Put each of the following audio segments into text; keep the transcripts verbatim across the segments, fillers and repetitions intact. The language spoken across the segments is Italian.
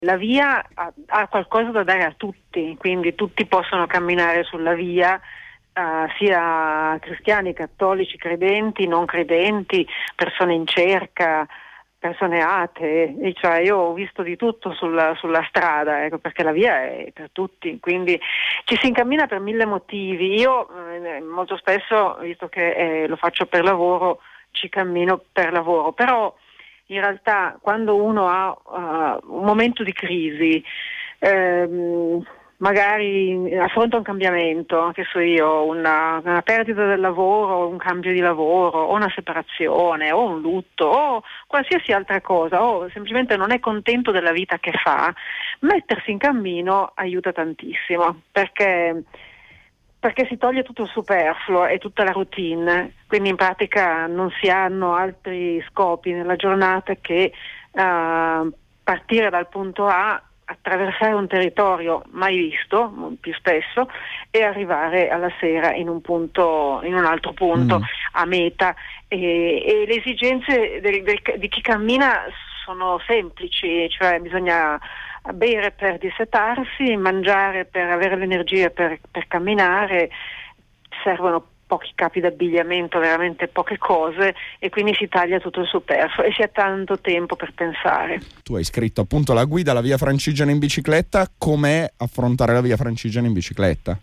La via ha, ha qualcosa da dare a tutti, quindi tutti possono camminare sulla via, uh, sia cristiani, cattolici, credenti, non credenti, persone in cerca, persone atee, e cioè io ho visto di tutto sulla, sulla strada, ecco, perché la via è per tutti, quindi ci si incammina per mille motivi. Io eh, molto spesso, visto che eh, lo faccio per lavoro, ci cammino per lavoro, però in realtà quando uno ha uh, un momento di crisi, ehm, magari affronta un cambiamento, che so io, una, una perdita del lavoro, un cambio di lavoro, o una separazione, o un lutto, o qualsiasi altra cosa, o semplicemente non è contento della vita che fa, mettersi in cammino aiuta tantissimo, perché perché si toglie tutto il superfluo e tutta la routine, quindi in pratica non si hanno altri scopi nella giornata che uh, partire dal punto A, attraversare un territorio mai visto, più spesso, e arrivare alla sera in un punto, in un altro punto, mm. a meta. E, e le esigenze del, del, di chi cammina sono semplici, cioè bisogna bere per dissetarsi, mangiare per avere l'energia per, per camminare, servono pochi capi d'abbigliamento, veramente poche cose, e quindi si taglia tutto il superfluo e si ha tanto tempo per pensare. Tu hai scritto appunto la guida alla Via Francigena in bicicletta, com'è affrontare la Via Francigena in bicicletta?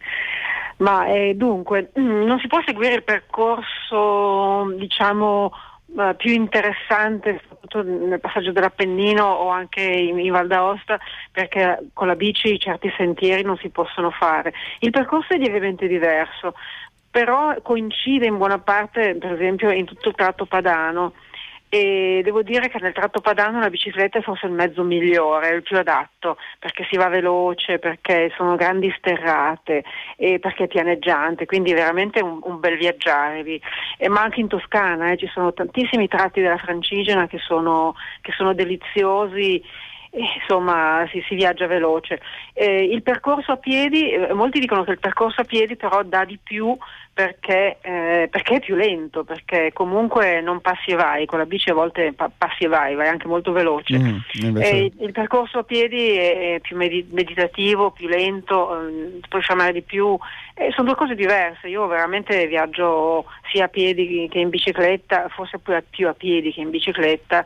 Ma eh, dunque, non si può seguire il percorso, diciamo, Uh, più interessante, soprattutto nel passaggio dell'Appennino o anche in, in Val d'Aosta, perché con la bici certi sentieri non si possono fare. Il percorso è lievemente diverso, però coincide in buona parte, per esempio, in tutto il tratto padano, e devo dire che nel tratto padano la bicicletta è forse il mezzo migliore, il più adatto, perché si va veloce, perché sono grandi sterrate e perché è pianeggiante, quindi veramente un, un bel viaggiare. E ma anche in Toscana eh, ci sono tantissimi tratti della Francigena che sono, che sono deliziosi. E, insomma si, si viaggia veloce. Eh, il percorso a piedi, eh, molti dicono che il percorso a piedi però dà di più perché, eh, perché è più lento, perché comunque non passi e vai, con la bici a volte pa- passi e vai, vai anche molto veloce. Mm, invece... eh, il percorso a piedi è più med- meditativo, più lento, eh, puoi fermare di più, eh, sono due cose diverse. Io veramente viaggio sia a piedi che in bicicletta, forse più a, più a piedi che in bicicletta,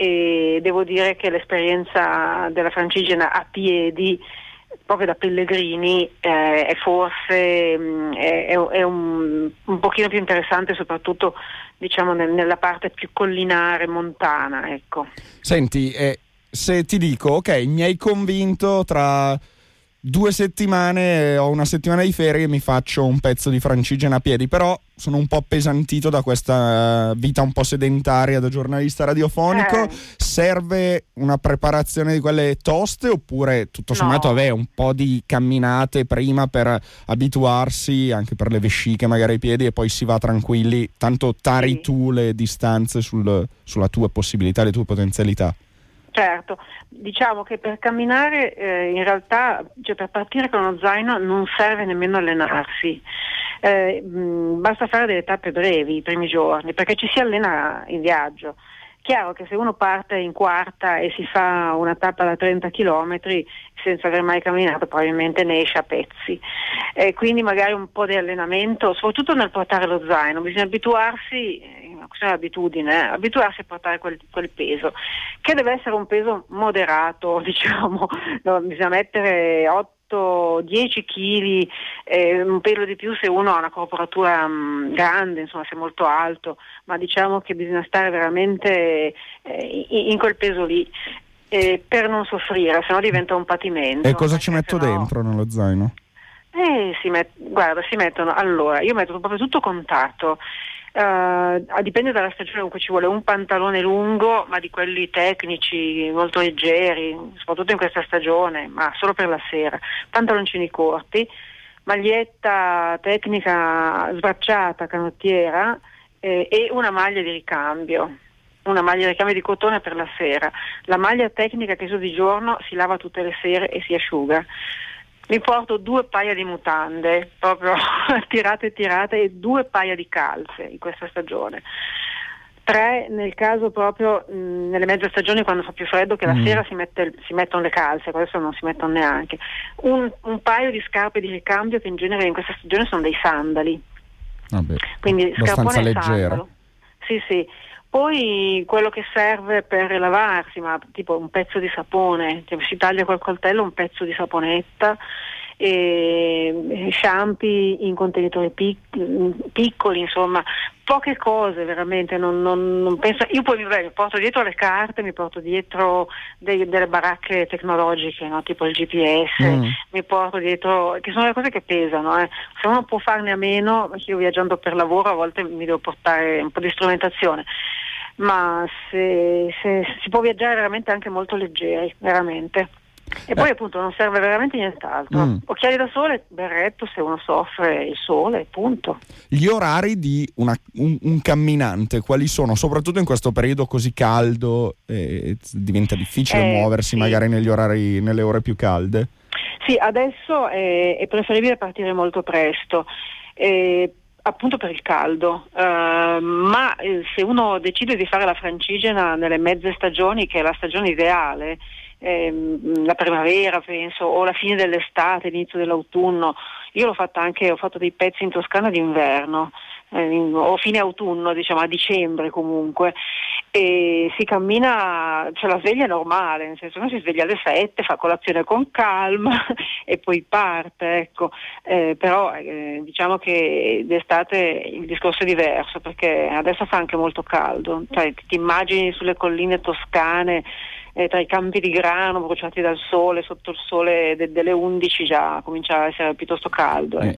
e devo dire che l'esperienza della Francigena a piedi, proprio da pellegrini, eh, è forse mh, è, è un, un pochino più interessante, soprattutto diciamo nel, nella parte più collinare, montana, ecco. Senti, eh, se ti dico, ok, mi hai convinto, tra due settimane ho una settimana di ferie e mi faccio un pezzo di Francigena a piedi, però sono un po' appesantito da questa vita un po' sedentaria da giornalista radiofonico, eh. serve una preparazione di quelle toste oppure tutto sommato no. vabbè, un po' di camminate prima per abituarsi, anche per le vesciche magari ai piedi, e poi si va tranquilli, tanto tari sì. tu le distanze sul, sulla tua possibilità, le tue potenzialità? Certo, diciamo che per camminare eh, in realtà, cioè per partire con uno zaino non serve nemmeno allenarsi, eh, mh, basta fare delle tappe brevi i primi giorni, perché ci si allena in viaggio. Chiaro che se uno parte in quarta e si fa una tappa da trenta chilometri senza aver mai camminato, probabilmente ne esce a pezzi, e quindi magari un po' di allenamento, soprattutto nel portare lo zaino, bisogna abituarsi, è una questione di abitudine, eh, abituarsi a portare quel, quel peso, che deve essere un peso moderato, diciamo, no, bisogna mettere otto dieci chili, eh, un pelo di più se uno ha una corporatura mh, grande, insomma se è molto alto, ma diciamo che bisogna stare veramente eh, in, in quel peso lì, eh, per non soffrire, sennò diventa un patimento. E cosa ci metto sennò... dentro nello zaino? Eh, si met... guarda, si mettono, allora, io metto proprio tutto contato. Uh, dipende dalla stagione, comunque ci vuole un pantalone lungo, ma di quelli tecnici, molto leggeri, soprattutto in questa stagione, ma solo per la sera, pantaloncini corti, maglietta tecnica sbracciata, canottiera, eh, e una maglia di ricambio, una maglia di ricambio di cotone per la sera. La maglia tecnica che uso di giorno si lava tutte le sere e si asciuga. Mi porto due paia di mutande, proprio tirate e tirate, e due paia di calze in questa stagione. tre nel caso proprio mh, nelle mezze stagioni, quando fa più freddo, che la Mm. sera si, mette, si mettono le calze, adesso non si mettono neanche. Un, un paio di scarpe di ricambio, che in genere in questa stagione sono dei sandali, Vabbè, quindi abbastanza scarpone e leggera. sandalo. Sì, sì. Poi quello che serve per lavarsi, ma tipo un pezzo di sapone, cioè si taglia col coltello un pezzo di saponetta, e shampoo in contenitori pic- piccoli, insomma, poche cose veramente. Non, non, non penso. Io poi beh, mi porto dietro le carte, mi porto dietro dei, delle baracche tecnologiche, no? Tipo il G P S, Mm. mi porto dietro, che sono le cose che pesano. Eh. Se uno può farne a meno, io viaggiando per lavoro a volte mi devo portare un po' di strumentazione. Ma se, se si può viaggiare veramente anche molto leggeri, veramente. E poi Eh. appunto non serve veramente nient'altro. Mm. Occhiali da sole, berretto se uno soffre il sole, punto. Gli orari di una- un, un camminante, quali sono? Soprattutto in questo periodo così caldo, eh, diventa difficile Eh, muoversi sì. magari negli orari, nelle ore più calde. Sì, adesso è, è preferibile partire molto presto, eh, appunto per il caldo, eh, ma eh, se uno decide di fare la Francigena nelle mezze stagioni, che è la stagione ideale, ehm, la primavera penso, o la fine dell'estate, l'inizio dell'autunno, io l'ho fatta anche, ho fatto dei pezzi in Toscana d'inverno, eh, in- o fine autunno, diciamo a dicembre comunque, e si cammina, cioè la sveglia è normale, nel senso che uno si sveglia alle sette, fa colazione con calma e poi parte, ecco. Eh, però eh, diciamo che d'estate il discorso è diverso, perché adesso fa anche molto caldo, cioè ti immagini sulle colline toscane, eh, tra i campi di grano bruciati dal sole, sotto il sole de- delle undici già comincia a essere piuttosto caldo. Eh, eh.